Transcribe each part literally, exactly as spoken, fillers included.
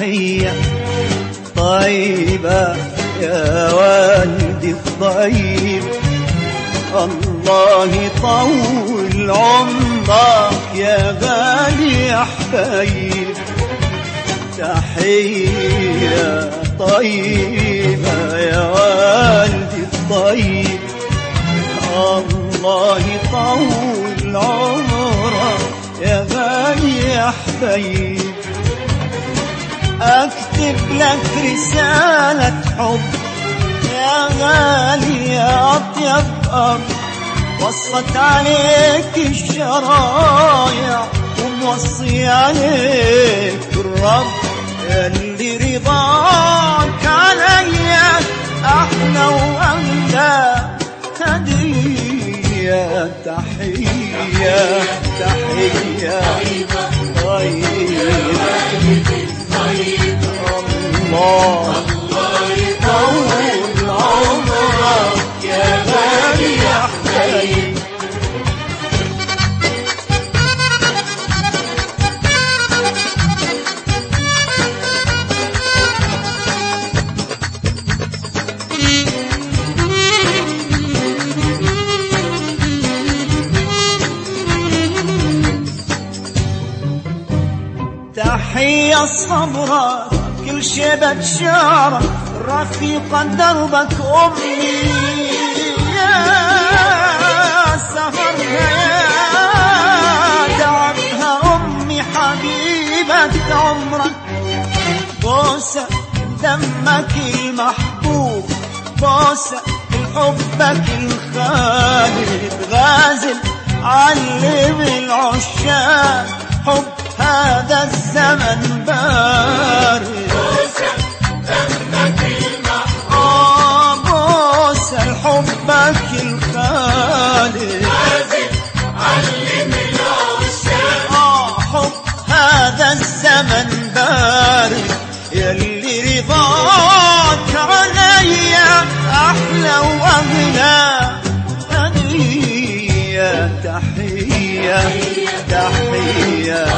تحية طيبة يا والدي الطيب، الله يطول عمرك يا غالي يا حبيب. تحية طيبة يا والدي الطيب، الله يطول عمرك يا غالي يا حبيب. أكتب لك رسالة حب يا غالي يا أطيب أب، وصت عليك الشرايع وموصي عليك الرب، اللي رضاك عليا أحلى وأغلى هدية. تحية تحية طيبة الله يطول عمرك يا غالي يا حبيب. تحية الصبرة كل شي بتشارك، رفيقة دربك أمي يا سهرها يا تعبها أمي حبيبة عمرك. بوسة دمك المحبوب، بوسة حبك الخالد، غازل علم العشاق حب هذا الزمن بارد. بوسة دمك المحبوب، آه بوسة حبك الخالد، غازل علم العشاق آه حب هذا الزمن بارد. يلي رضاك عليا أحلى وأغلى هدية. تحية تحية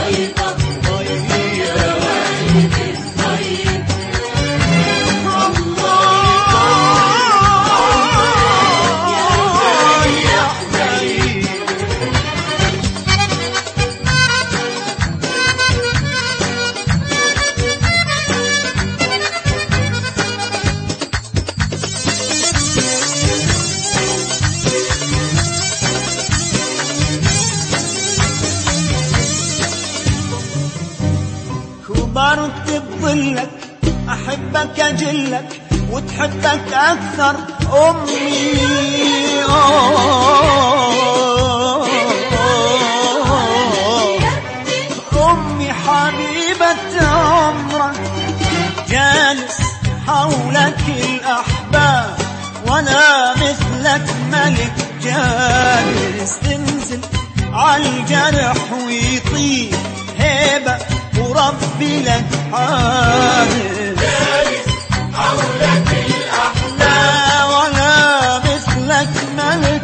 كبرت بظلك، أحبك أجلك وتحبك أكثر أمي. أمي حبيبة عمرك، جالس حولك الأحباب وأنا مثلك ملك جالس. تنزل عالجرح ويطيب هيبة وربي لك حارس، جالس حولك الأحلام وأنا مثلك ملك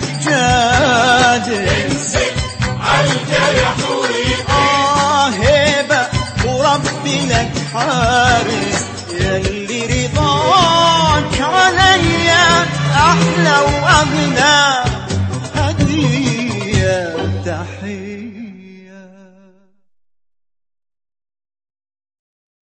جالس. تنزل عالجرح ويطيب آه هيبة وربي لك حارس. يلي رضاك عليا أحلى وأغلى هدية. تحية